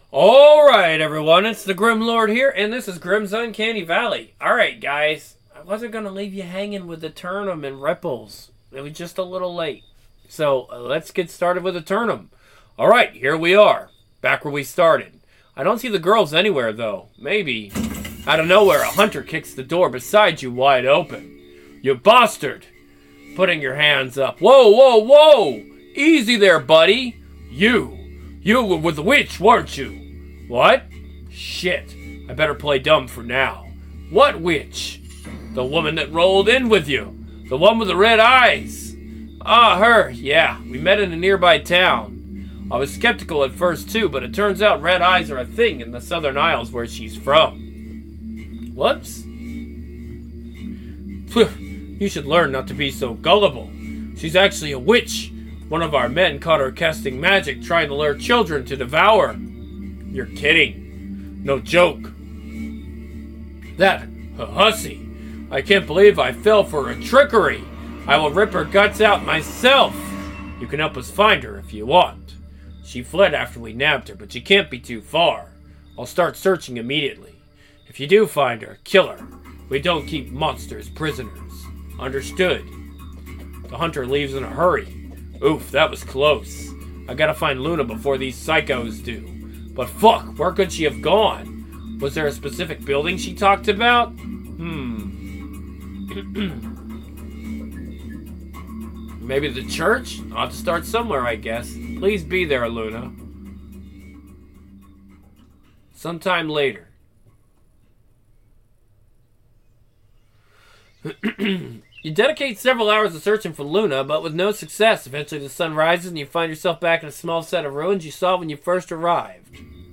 Alright, everyone, it's the Grim Lord here, and this is Grim's Uncanny Valley. Alright, guys, I wasn't going to leave you hanging with the Turnum and Ripples. It was just a little late. So, let's get started with the Turnum. Alright, here we are, back where we started. I don't see the girls anywhere, though. Maybe, out of nowhere, a hunter kicks the door beside you wide open. You bastard! Putting your hands up. Whoa, whoa, whoa! Easy there, buddy! You were with the witch, weren't you? What? Shit. I better play dumb for now. What witch? The woman that rolled in with you. The one with the red eyes. Ah, her. Yeah, we met in a nearby town. I was skeptical at first, too, but it turns out red eyes are a thing in the Southern Isles where she's from. Whoops. You should learn not to be so gullible. She's actually a witch. One of our men caught her casting magic, trying to lure children to devour. You're kidding. No joke. That hussy. I can't believe I fell for her trickery. I will rip her guts out myself. You can help us find her if you want. She fled after we nabbed her, but she can't be too far. I'll start searching immediately. If you do find her, kill her. We don't keep monsters prisoners. Understood. The hunter leaves in a hurry. Oof, that was close. I gotta find Luna before these psychos do. But fuck, where could she have gone? Was there a specific building she talked about? Maybe the church? I'll have to start somewhere, I guess. Please be there, Luna. Sometime later. You dedicate several hours to searching for Luna, but with no success. Eventually the sun rises and you find yourself back in a small set of ruins you saw when you first arrived.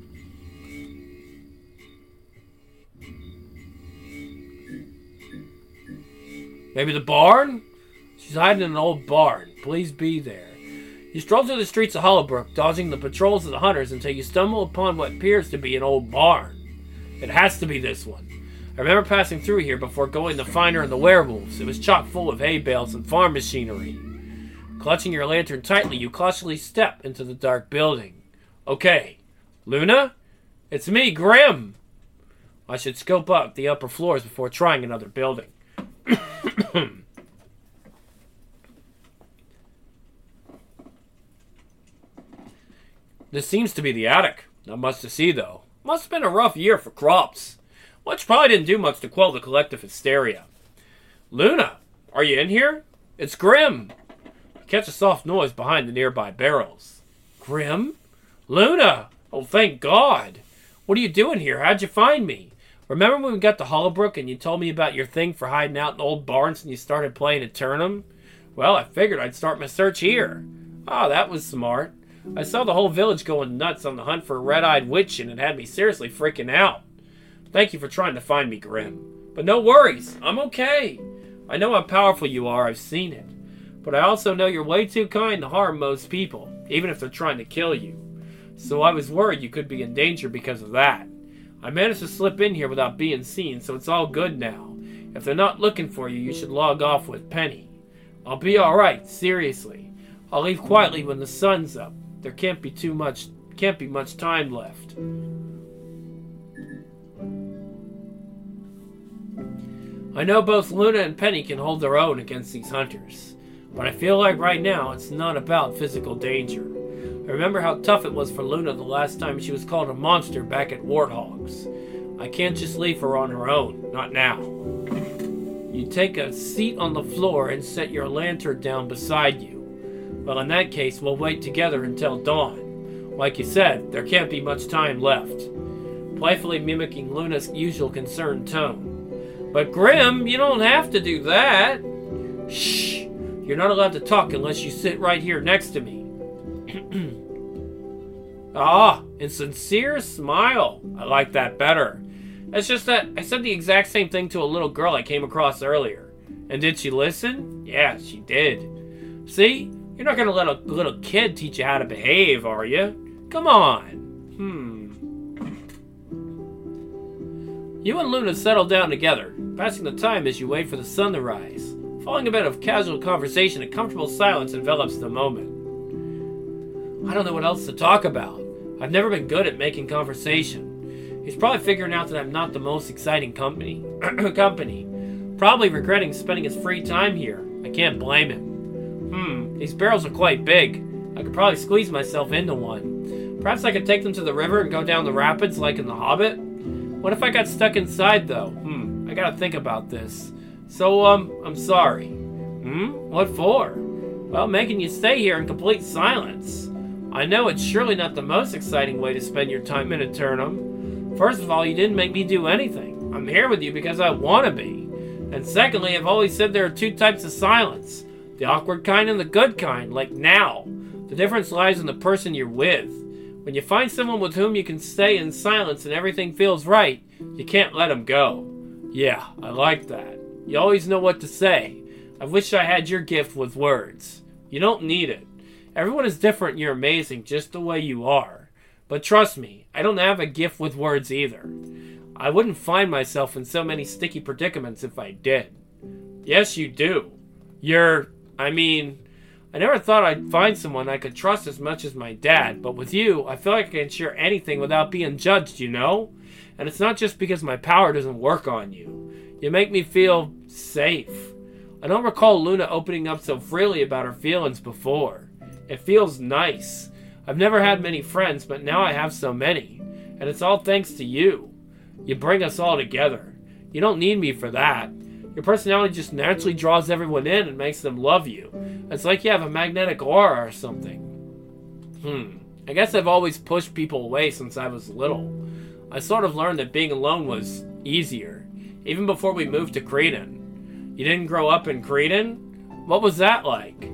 Maybe the barn? She's hiding in an old barn. Please be there. You stroll through the streets of Hollowbrook, dodging the patrols of the hunters until you stumble upon what appears to be an old barn. It has to be this one. I remember passing through here before going to find her and the werewolves. It was chock full of hay bales and farm machinery. Clutching your lantern tightly, you cautiously step into the dark building. Okay. Luna? It's me, Grim. I should scope out the upper floors before trying another building. This seems to be the attic. Not much to see, though. Must have been a rough year for crops. Which probably didn't do much to quell the collective hysteria. Luna, are you in here? It's Grim. You catch a soft noise behind the nearby barrels. Grim? Luna! Oh, thank God. What are you doing here? How'd you find me? Remember when we got to Hollowbrook and you told me about your thing for hiding out in old barns and you started playing at Turnum? Well, I figured I'd start my search here. Oh, that was smart. I saw the whole village going nuts on the hunt for a red-eyed witch and it had me seriously freaking out. Thank you for trying to find me, Grim. But no worries, I'm okay. I know how powerful you are, I've seen it. But I also know you're way too kind to harm most people, even if they're trying to kill you. So I was worried you could be in danger because of that. I managed to slip in here without being seen, so it's all good now. If they're not looking for you, you should log off with Penny. I'll be alright, seriously. I'll leave quietly when the sun's up. There can't be much time left. I know both Luna and Penny can hold their own against these hunters, but I feel like right now it's not about physical danger. I remember how tough it was for Luna the last time she was called a monster back at Warthogs. I can't just leave her on her own, not now. You take a seat on the floor and set your lantern down beside you. Well, in that case, we'll wait together until dawn. Like you said, there can't be much time left. Playfully mimicking Luna's usual concerned tone. But Grim, you don't have to do that. Shh! You're not allowed to talk unless you sit right here next to me. And sincere smile. I like that better. It's just that I said the exact same thing to a little girl I came across earlier. And did she listen? Yeah, she did. See? You're not going to let a little kid teach you how to behave, are you? Come on. You and Luna settle down together, passing the time as you wait for the sun to rise. Following a bit of casual conversation, a comfortable silence envelops the moment. I don't know what else to talk about. I've never been good at making conversation. He's probably figuring out that I'm not the most exciting company. Probably regretting spending his free time here. I can't blame him. These barrels are quite big. I could probably squeeze myself into one. Perhaps I could take them to the river and go down the rapids like in The Hobbit? What if I got stuck inside, though? I gotta think about this. So, I'm sorry. What for? Well, making you stay here in complete silence. I know it's surely not the most exciting way to spend your time in Eternum. First of all, you didn't make me do anything. I'm here with you because I want to be. And secondly, I've always said there are two types of silence. The awkward kind and the good kind, like now. The difference lies in the person you're with. When you find someone with whom you can stay in silence and everything feels right, you can't let them go. Yeah, I like that. You always know what to say. I wish I had your gift with words. You don't need it. Everyone is different and you're amazing just the way you are. But trust me, I don't have a gift with words either. I wouldn't find myself in so many sticky predicaments if I did. Yes, you do. I never thought I'd find someone I could trust as much as my dad, but with you, I feel like I can share anything without being judged, you know? And it's not just because my power doesn't work on you. You make me feel safe. I don't recall Luna opening up so freely about her feelings before. It feels nice. I've never had many friends, but now I have so many. And it's all thanks to you. You bring us all together. You don't need me for that. Your personality just naturally draws everyone in and makes them love you. It's like you have a magnetic aura or something. I guess I've always pushed people away since I was little. I sort of learned that being alone was easier, even before we moved to Cretan. You didn't grow up in Cretan? What was that like?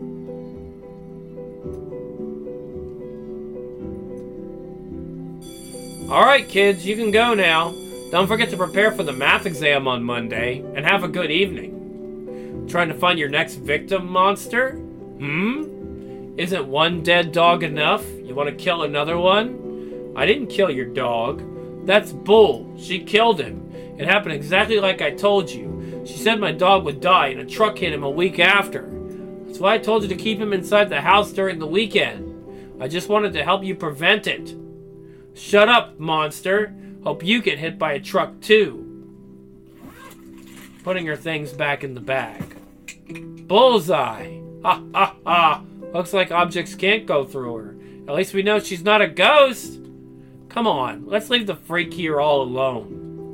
Alright kids, you can go now. Don't forget to prepare for the math exam on Monday, and have a good evening. Trying to find your next victim, monster? Isn't one dead dog enough? You want to kill another one? I didn't kill your dog. That's bull. She killed him. It happened exactly like I told you. She said my dog would die and a truck hit him a week after. That's why I told you to keep him inside the house during the weekend. I just wanted to help you prevent it. Shut up, monster. Hope you get hit by a truck too. Putting her things back in the bag. Bullseye. Ha ha ha. Looks like objects can't go through her. At least we know she's not a ghost. Come on, let's leave the freak here all alone.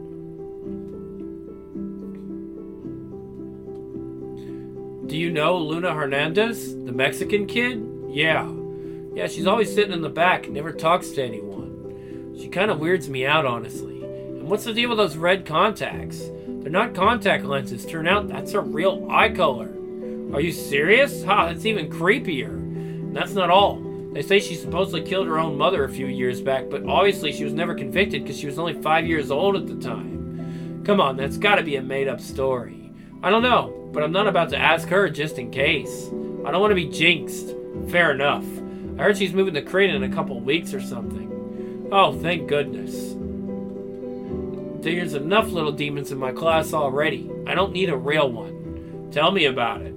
Do you know Luna Hernandez, the Mexican kid? Yeah, she's always sitting in the back and never talks to anyone. She kind of weirds me out, honestly. And what's the deal with those red contacts? They're not contact lenses. Turn out that's her real eye color. Are you serious? That's even creepier. And that's not all. They say she supposedly killed her own mother a few years back, but obviously she was never convicted because she was only 5 years old at the time. Come on, that's gotta be a made-up story. I don't know, but I'm not about to ask her just in case. I don't want to be jinxed. Fair enough. I heard she's moving to Cretan in a couple weeks or something. Oh, thank goodness. There's enough little demons in my class already. I don't need a real one. Tell me about it.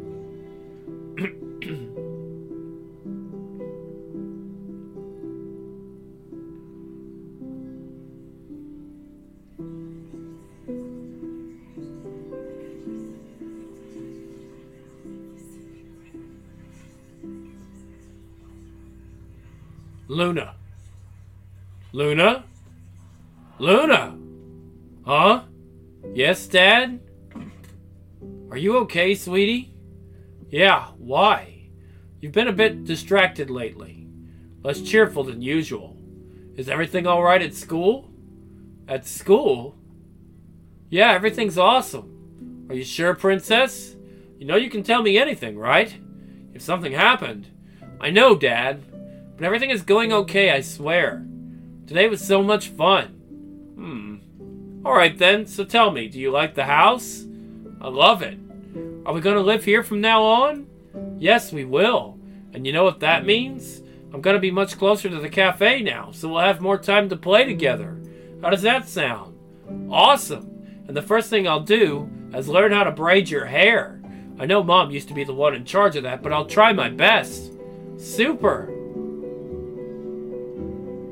Luna. Luna? Luna! Huh? Yes, Dad? Are you okay, sweetie? Yeah, why? You've been a bit distracted lately. Less cheerful than usual. Is everything alright at school? At school? Yeah, everything's awesome. Are you sure, Princess? You know you can tell me anything, right? If something happened. I know, Dad. But everything is going okay, I swear. Today was so much fun. Alright then, so tell me, do you like the house? I love it. Are we going to live here from now on? Yes, we will. And you know what that means? I'm going to be much closer to the cafe now, so we'll have more time to play together. How does that sound? Awesome. And the first thing I'll do is learn how to braid your hair. I know Mom used to be the one in charge of that, but I'll try my best. Super.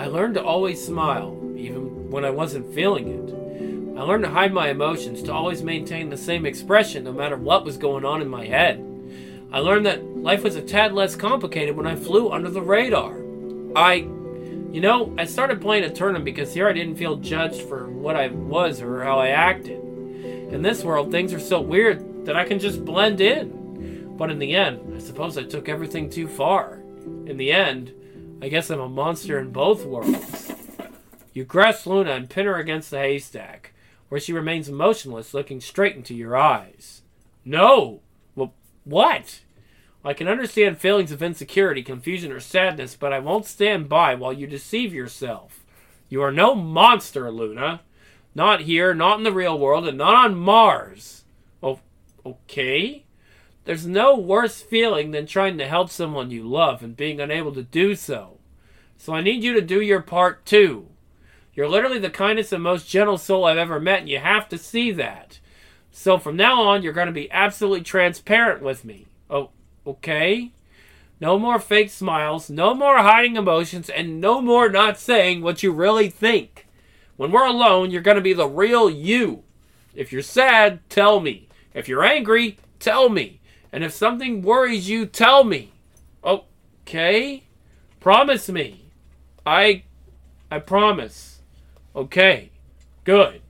learned to always smile, even when I wasn't feeling it. I learned to hide my emotions, to always maintain the same expression no matter what was going on in my head. I learned that life was a tad less complicated when I flew under the radar. I started playing a tournament because here I didn't feel judged for what I was or how I acted. In this world, things are so weird that I can just blend in. But in the end, I suppose I took everything too far. In the end, I guess I'm a monster in both worlds. You grasp Luna and pin her against the haystack, where she remains motionless, looking straight into your eyes. No! Well, what? I can understand feelings of insecurity, confusion, or sadness, but I won't stand by while you deceive yourself. You are no monster, Luna. Not here, not in the real world, and not on Mars. Oh, okay? There's no worse feeling than trying to help someone you love and being unable to do so. So I need you to do your part too. You're literally the kindest and most gentle soul I've ever met, and you have to see that. So from now on, you're going to be absolutely transparent with me. Oh, okay? No more fake smiles, no more hiding emotions, and no more not saying what you really think. When we're alone, you're going to be the real you. If you're sad, tell me. If you're angry, tell me. And if something worries you, tell me. Okay? Promise me. I promise. Okay. Good.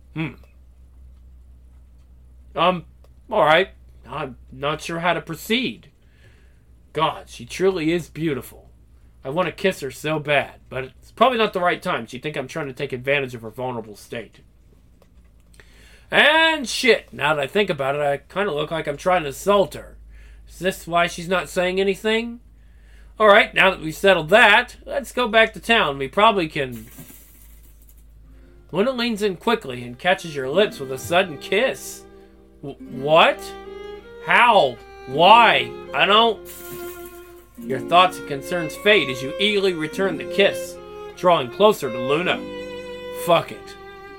Alright. I'm not sure how to proceed. God, she truly is beautiful. I want to kiss her so bad, but it's probably not the right time. She'd think I'm trying to take advantage of her vulnerable state. And shit, now that I think about it, I kind of look like I'm trying to assault her. Is this why she's not saying anything? Alright, now that we've settled that, let's go back to town. We probably can... Luna leans in quickly and catches your lips with a sudden kiss. What? How? Why? I don't... Your thoughts and concerns fade as you eagerly return the kiss, drawing closer to Luna. Fuck it.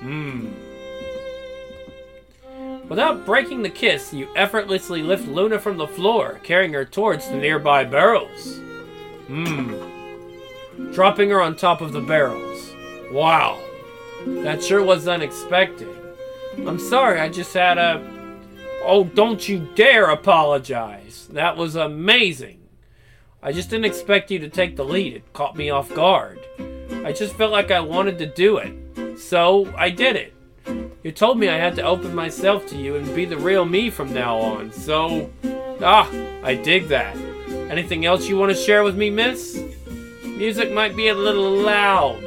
Without breaking the kiss, you effortlessly lift Luna from the floor, carrying her towards the nearby barrels. Dropping her on top of the barrels. Wow. That sure was unexpected. I'm sorry, I just had a... Oh, don't you dare apologize. That was amazing. I just didn't expect you to take the lead. It caught me off guard. I just felt like I wanted to do it. So, I did it. You told me I had to open myself to you and be the real me from now on, so... I dig that. Anything else you want to share with me, miss? Music might be a little loud.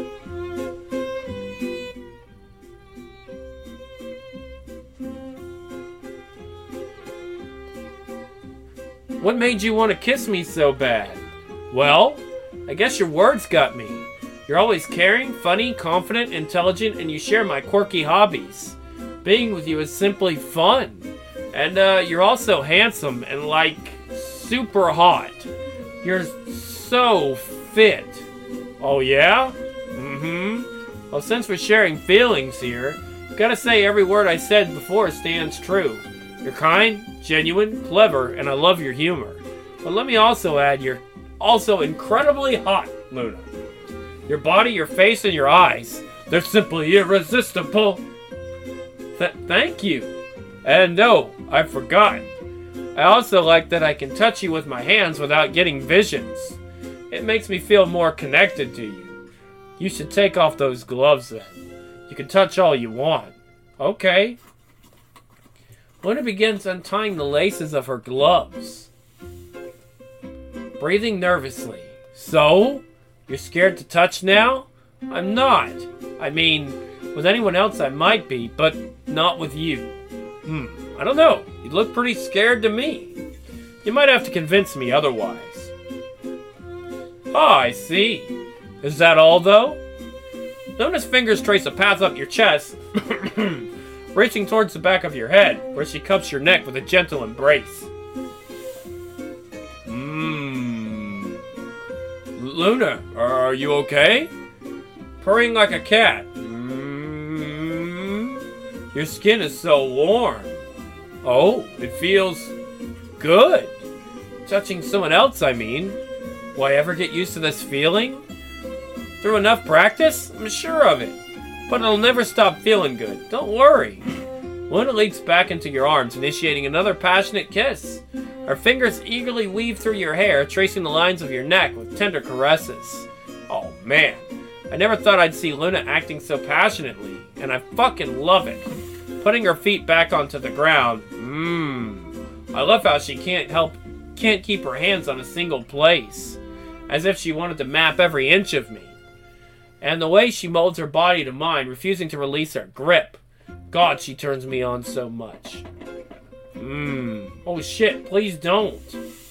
What made you want to kiss me so bad? Well, I guess your words got me. You're always caring, funny, confident, intelligent, and you share my quirky hobbies. Being with you is simply fun. And you're also handsome and, like, super hot. You're so fit. Oh, yeah? Well, since we're sharing feelings here, gotta say every word I said before stands true. You're kind, genuine, clever, and I love your humor. But let me also add, you're also incredibly hot, Luna. Your body, your face, and your eyes, they're simply irresistible. Thank you. And no, I forgot. I also like that I can touch you with my hands without getting visions. It makes me feel more connected to you. You should take off those gloves then. You can touch all you want. Okay. Luna begins untying the laces of her gloves. Breathing nervously. So? You're scared to touch now? I'm not. I mean, with anyone else I might be, but not with you. I don't know. You look pretty scared to me. You might have to convince me otherwise. I see. Is that all, though? Luna's fingers trace a path up your chest, reaching towards the back of your head, where she cups your neck with a gentle embrace. Luna, are you okay? Purring like a cat. Your skin is so warm. Oh, it feels good. Touching someone else, I mean. Will I ever get used to this feeling? Through enough practice? I'm sure of it. But it'll never stop feeling good. Don't worry. Luna leaps back into your arms, initiating another passionate kiss. Her fingers eagerly weave through your hair, tracing the lines of your neck with tender caresses. Oh man, I never thought I'd see Luna acting so passionately, and I fucking love it. Putting her feet back onto the ground. I love how she can't keep her hands on a single place, as if she wanted to map every inch of me. And the way she molds her body to mine, refusing to release her grip. God, she turns me on so much. Oh shit, please don't.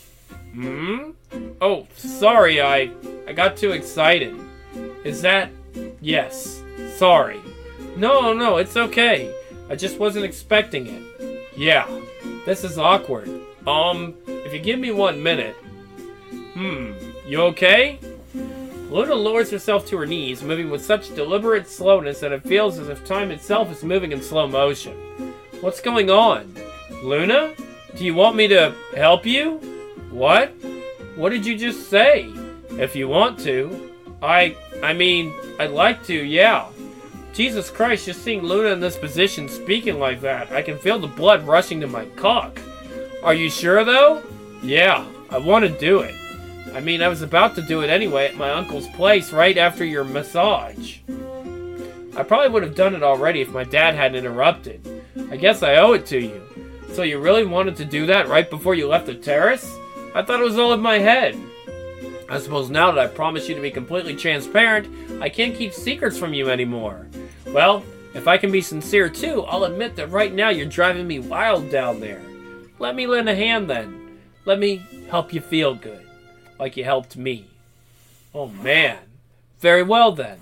Oh, sorry, I got too excited. Is that... Yes, sorry. No, it's okay. I just wasn't expecting it. Yeah, this is awkward. If you give me 1 minute. You okay? Luna lowers herself to her knees, moving with such deliberate slowness that it feels as if time itself is moving in slow motion. What's going on? Luna? Do you want me to help you? What? What did you just say? If you want to. I mean, I'd like to, yeah. Jesus Christ, just seeing Luna in this position speaking like that, I can feel the blood rushing to my cock. Are you sure, though? Yeah, I want to do it. I mean, I was about to do it anyway at my uncle's place right after your massage. I probably would have done it already if my dad hadn't interrupted. I guess I owe it to you. So you really wanted to do that right before you left the terrace? I thought it was all in my head. I suppose now that I promised you to be completely transparent, I can't keep secrets from you anymore. Well, if I can be sincere too, I'll admit that right now you're driving me wild down there. Let me lend a hand then. Let me help you feel good. Like you helped me. Oh man. Very well then.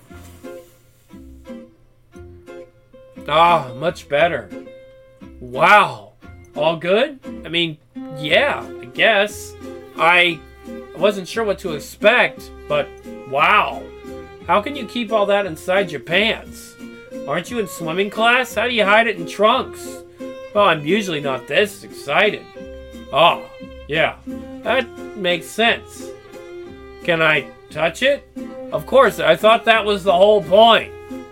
Ah, much better. Wow. All good? I mean, yeah, I guess. I wasn't sure what to expect, but wow. How can you keep all that inside your pants? Aren't you in swimming class? How do you hide it in trunks? Well, I'm usually not this excited. Ah, yeah, that makes sense. Can I touch it? Of course, I thought that was the whole point.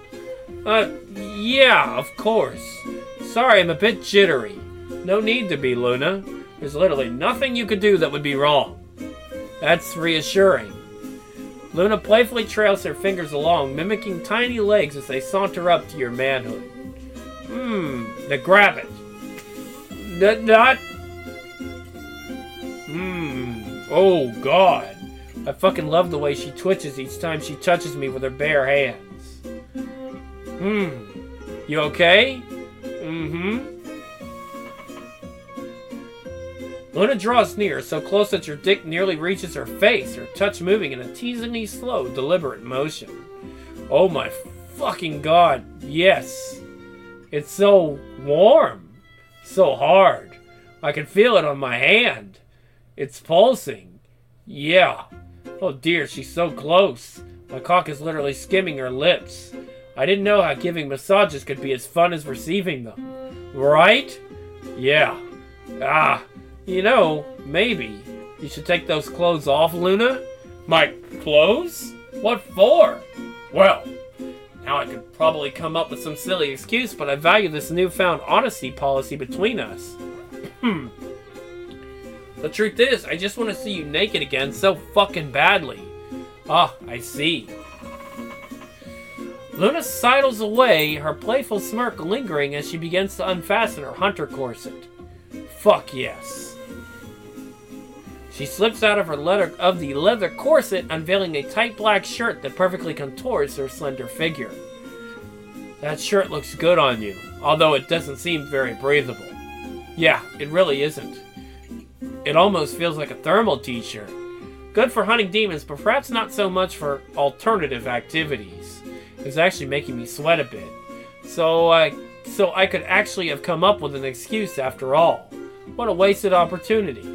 Yeah, of course. Sorry, I'm a bit jittery. No need to be, Luna. There's literally nothing you could do that would be wrong. That's reassuring. Luna playfully trails her fingers along, mimicking tiny legs as they saunter up to your manhood. Now grab it. Not... Oh, God. I fucking love the way she twitches each time she touches me with her bare hands. You okay? Luna draws near, so close that your dick nearly reaches her face, her touch moving in a teasingly slow, deliberate motion. Oh my fucking God, yes. It's so warm. So hard. I can feel it on my hand. It's pulsing. Yeah. Oh dear, she's so close. My cock is literally skimming her lips. I didn't know how giving massages could be as fun as receiving them. Right? Yeah. You know, maybe you should take those clothes off, Luna? My clothes? What for? Well, now I could probably come up with some silly excuse, but I value this newfound honesty policy between us. The truth is, I just want to see you naked again so fucking badly. Ah, I see. Luna sidles away, her playful smirk lingering as she begins to unfasten her hunter corset. Fuck yes. She slips out of the leather corset, unveiling a tight black shirt that perfectly contours her slender figure. That shirt looks good on you, although it doesn't seem very breathable. Yeah, it really isn't. It almost feels like a thermal t-shirt. Good for hunting demons, but perhaps not so much for alternative activities. It's actually making me sweat a bit. So I could actually have come up with an excuse after all. What a wasted opportunity.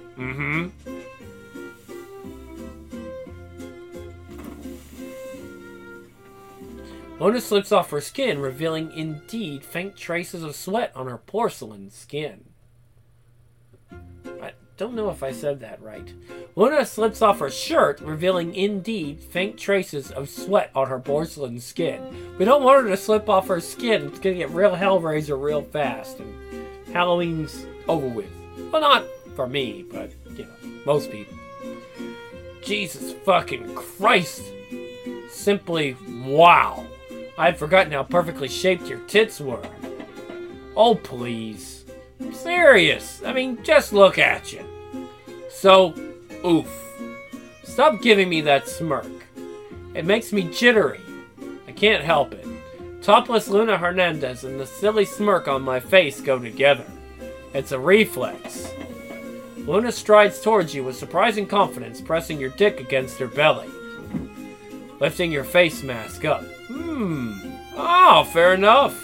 Luna slips off her skin, revealing indeed faint traces of sweat on her porcelain skin. don't know if I said that right. Luna slips off her shirt, revealing indeed faint traces of sweat on her porcelain skin. We don't want her to slip off her skin. It's gonna get real Hellraiser real fast, and Halloween's over with. Well, not for me, but, most people. Jesus fucking Christ. Simply wow. I'd forgotten how perfectly shaped your tits were. Oh, please. I'm serious. I mean, just look at you. So, oof. Stop giving me that smirk. It makes me jittery. I can't help it. Topless Luna Hernandez and the silly smirk on my face go together. It's a reflex. Luna strides towards you with surprising confidence, pressing your dick against her belly. Lifting your face mask up. Oh, fair enough.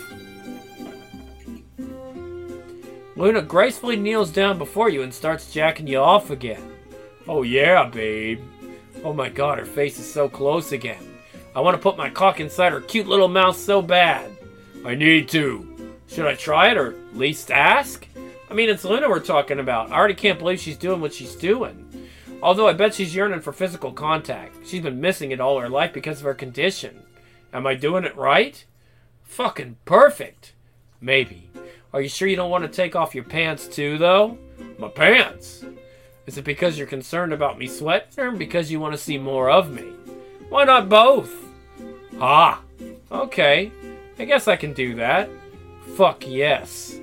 Luna gracefully kneels down before you and starts jacking you off again. Oh yeah, babe. Oh my god, her face is so close again. I want to put my cock inside her cute little mouth so bad. I need to. Should I try it or at least ask? I mean, it's Luna we're talking about. I already can't believe she's doing what she's doing. Although I bet she's yearning for physical contact. She's been missing it all her life because of her condition. Am I doing it right? Fucking perfect. Maybe. Are you sure you don't want to take off your pants too, though? My pants? Is it because you're concerned about me sweating or because you want to see more of me? Why not both? Ah, okay. I guess I can do that. Fuck yes.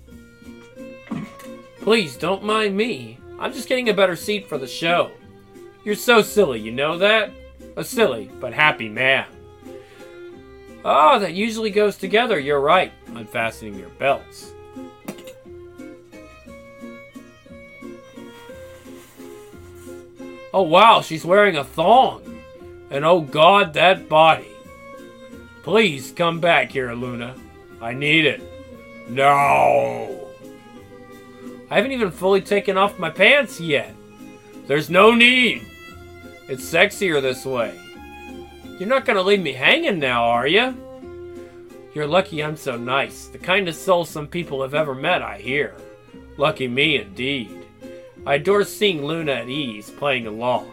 Please, don't mind me. I'm just getting a better seat for the show. You're so silly, you know that? A silly, but happy man. Oh, that usually goes together, you're right. Unfastening your belts. Oh wow, she's wearing a thong. And oh god, that body. Please come back here, Luna. I need it. No. I haven't even fully taken off my pants yet. There's no need. It's sexier this way. You're not gonna leave me hanging now, are you? You're lucky I'm so nice. The kindest soul some people have ever met, I hear. Lucky me, indeed. I adore seeing Luna at ease, playing along.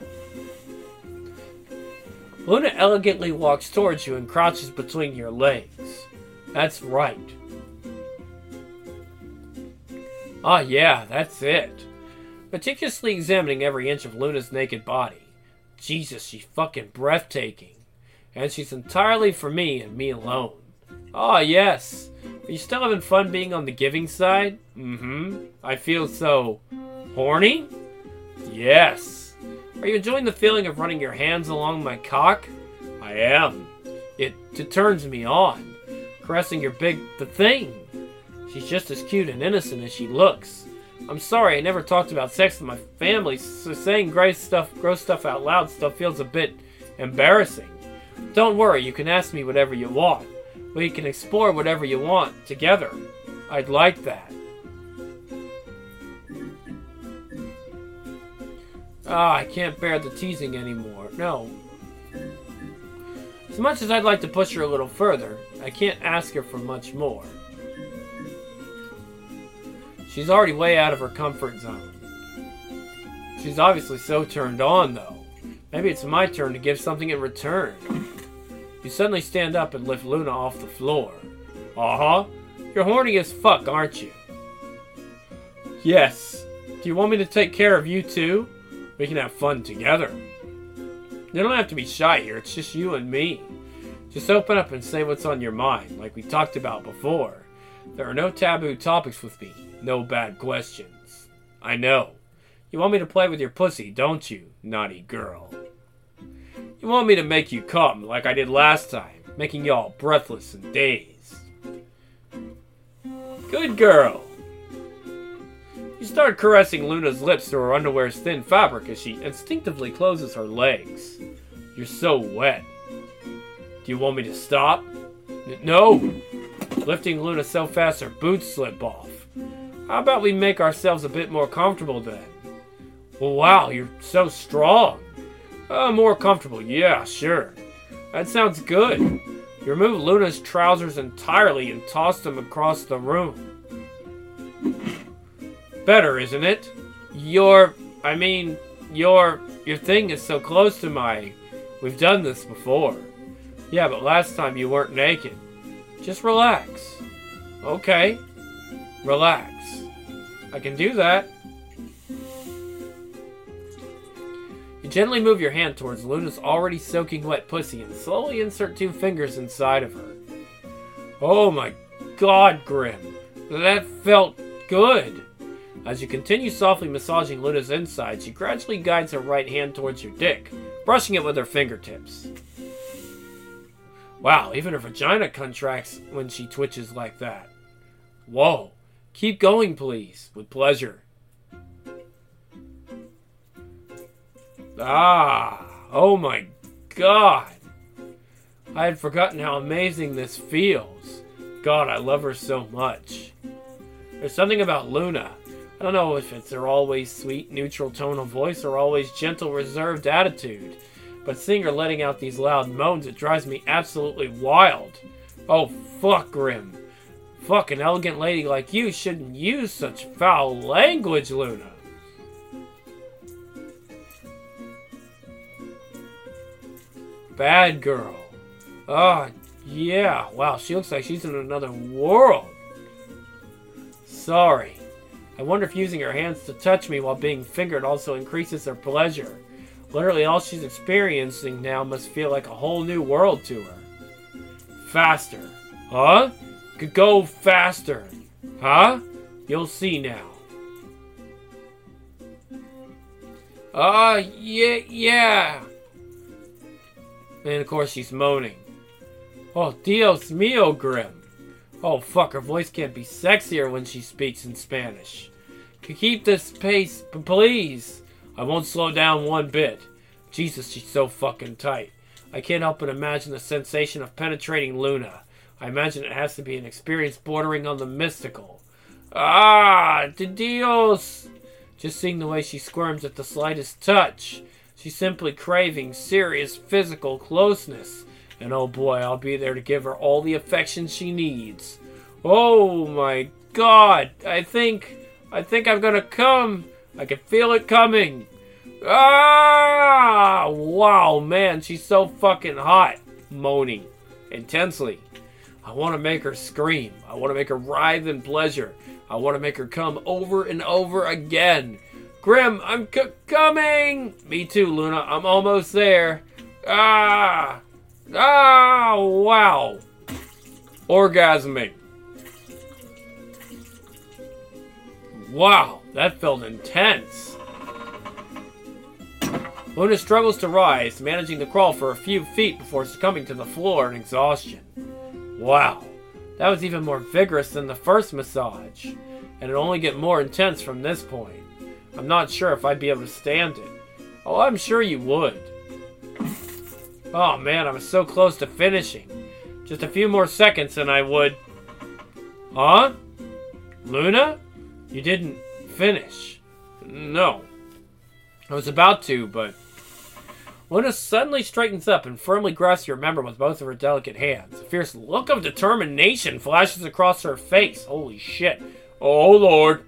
Luna elegantly walks towards you and crouches between your legs. That's right. Ah, yeah, that's it. Meticulously examining every inch of Luna's naked body. Jesus, she's fucking breathtaking. And she's entirely for me and me alone. Ah, yes. Are you still having fun being on the giving side? I feel so... horny? Yes. Are you enjoying the feeling of running your hands along my cock? I am. It turns me on. Caressing your the thing. She's just as cute and innocent as she looks. I'm sorry, I never talked about sex with my family, so saying gross stuff out loud still feels a bit embarrassing. Don't worry, you can ask me whatever you want. We can explore whatever you want together. I'd like that. I can't bear the teasing anymore. No. As much as I'd like to push her a little further, I can't ask her for much more. She's already way out of her comfort zone. She's obviously so turned on, though. Maybe it's my turn to give something in return. You suddenly stand up and lift Luna off the floor. Uh-huh. You're horny as fuck, aren't you? Yes. Do you want me to take care of you, too? We can have fun together. You don't have to be shy here. It's just you and me. Just open up and say what's on your mind, like we talked about before. There are no taboo topics with me. No bad questions. I know. You want me to play with your pussy, don't you, naughty girl? You want me to make you come like I did last time, making you all breathless and dazed. Good girl. You start caressing Luna's lips through her underwear's thin fabric as she instinctively closes her legs. You're so wet. Do you want me to stop? No! Lifting Luna so fast her boots slip off. How about we make ourselves a bit more comfortable then? Well, wow, you're so strong. More comfortable, yeah, sure. That sounds good. You remove Luna's trousers entirely and toss them across the room. Better, isn't it? Your thing is so close to my... We've done this before. Yeah, but last time you weren't naked. Just relax. Okay. Relax. I can do that. You gently move your hand towards Luna's already soaking wet pussy and slowly insert 2 fingers inside of her. Oh my god, Grim. That felt good. As you continue softly massaging Luna's inside, she gradually guides her right hand towards your dick, brushing it with her fingertips. Wow, even her vagina contracts when she twitches like that. Whoa. Keep going, please. With pleasure. Ah. Oh my god. I had forgotten how amazing this feels. God, I love her so much. There's something about Luna. I don't know if it's her always sweet, neutral tone of voice or always gentle, reserved attitude. But seeing her letting out these loud moans, it drives me absolutely wild. Oh, fuck, Grim. Fuck, an elegant lady like you shouldn't use such foul language, Luna. Bad girl. Oh, yeah. Wow, she looks like she's in another world. Sorry. I wonder if using her hands to touch me while being fingered also increases her pleasure. Literally all she's experiencing now must feel like a whole new world to her. Faster. Huh? Could go faster. Huh? You'll see now. Yeah. And of course she's moaning. Oh, Dios mío, Grim. Oh, fuck, her voice can't be sexier when she speaks in Spanish. Keep this pace, please. I won't slow down one bit. Jesus, she's so fucking tight. I can't help but imagine the sensation of penetrating Luna. I imagine it has to be an experience bordering on the mystical. Ah, de Dios. Just seeing the way she squirms at the slightest touch. She's simply craving serious physical closeness. And oh boy, I'll be there to give her all the affection she needs. Oh my god. I think I'm gonna come. I can feel it coming. Ah! Wow, man, she's so fucking hot. Moaning intensely. I want to make her scream. I want to make her writhe in pleasure. I want to make her come over and over again. Grim, I'm coming! Me too, Luna. I'm almost there. Ah! Ah! Wow. Orgasming. Wow, that felt intense. Luna struggles to rise, managing to crawl for a few feet before succumbing to the floor in exhaustion. Wow, that was even more vigorous than the first massage, and it'll only get more intense from this point. I'm not sure if I'd be able to stand it. Oh, I'm sure you would. Oh man, I was so close to finishing. Just a few more seconds and I would... Huh? Luna? You didn't finish. No. I was about to, but... Luna suddenly straightens up and firmly grasps your member with both of her delicate hands. A fierce look of determination flashes across her face. Holy shit. Oh, Lord.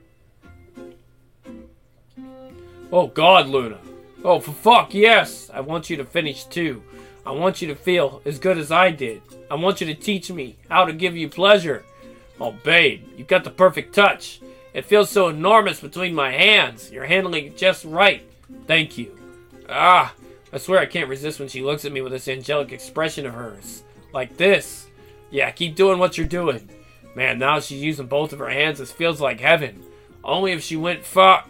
Oh, God, Luna. Oh, for fuck, yes. I want you to finish, too. I want you to feel as good as I did. I want you to teach me how to give you pleasure. Oh, babe, you got the perfect touch. It feels so enormous between my hands. You're handling it just right. Thank you. Ah, I swear I can't resist when she looks at me with this angelic expression of hers. Like this. Yeah, keep doing what you're doing. Man, now she's using both of her hands. This feels like heaven. Only if she went far...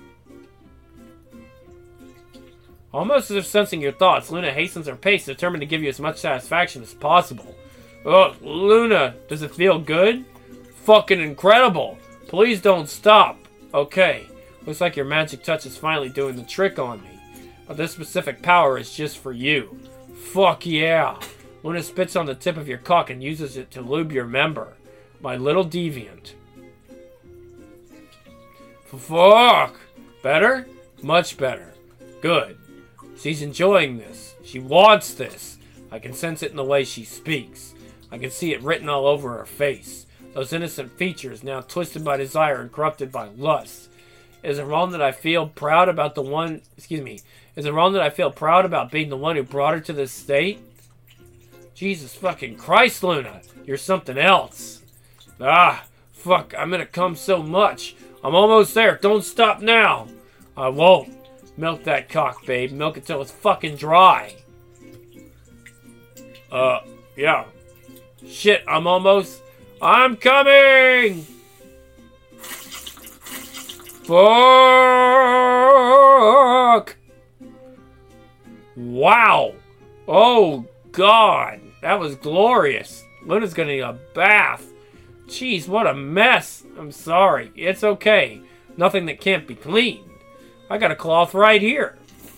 Almost as if sensing your thoughts, Luna hastens her pace, determined to give you as much satisfaction as possible. Oh, Luna, does it feel good? Fucking incredible. Please don't stop. Okay, looks like your magic touch is finally doing the trick on me. But this specific power is just for you. Fuck yeah. Luna spits on the tip of your cock and uses it to lube your member. My little deviant. Fuck. Better? Much better. Good. She's enjoying this. She wants this. I can sense it in the way she speaks. I can see it written all over her face. Those innocent features now twisted by desire and corrupted by lust. Is it wrong that I feel proud about the one... Excuse me. Is it wrong that I feel proud about being the one who brought her to this state? Jesus fucking Christ, Luna. You're something else. Ah, fuck. I'm gonna come so much. I'm almost there. Don't stop now. I won't. Milk that cock, babe. Milk it till it's fucking dry. Yeah. Shit, I'm coming! Fuck! Wow! Oh, God! That was glorious. Luna's gonna need a bath. Jeez, what a mess. I'm sorry. It's okay. Nothing that can't be cleaned. I got a cloth right here.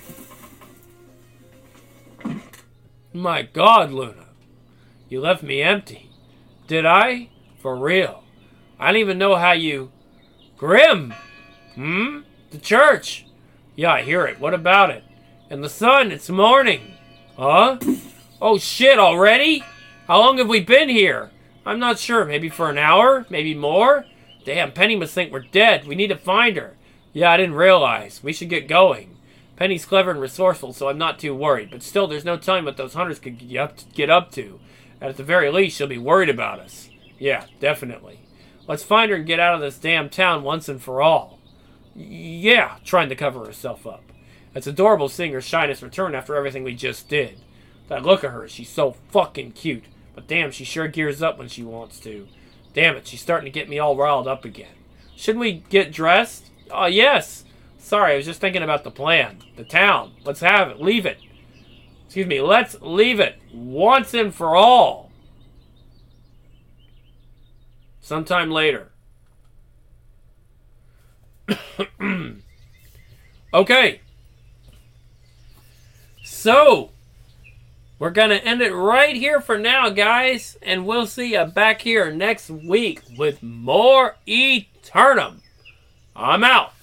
My God, Luna. You left me empty. Did I? For real. I don't even know how you... Grim! The church! Yeah, I hear it. What about it? And the sun, it's morning. Huh? Oh shit, already? How long have we been here? I'm not sure. Maybe for an hour? Maybe more? Damn, Penny must think we're dead. We need to find her. Yeah, I didn't realize. We should get going. Penny's clever and resourceful, so I'm not too worried. But still, there's no telling what those hunters could get up to. And at the very least, she'll be worried about us. Yeah, definitely. Let's find her and get out of this damn town once and for all. Yeah, trying to cover herself up. It's adorable seeing her shyness return after everything we just did. That look at her, she's so fucking cute. But damn, she sure gears up when she wants to. Damn it, she's starting to get me all riled up again. Shouldn't we get dressed? Oh, yes. Sorry, I was just thinking about the plan. The town. Let's have it. Leave it. Excuse me, let's leave it. Once and for all. Sometime later. Okay. So, we're going to end it right here for now, guys. And we'll see you back here next week with more Eternum. I'm out.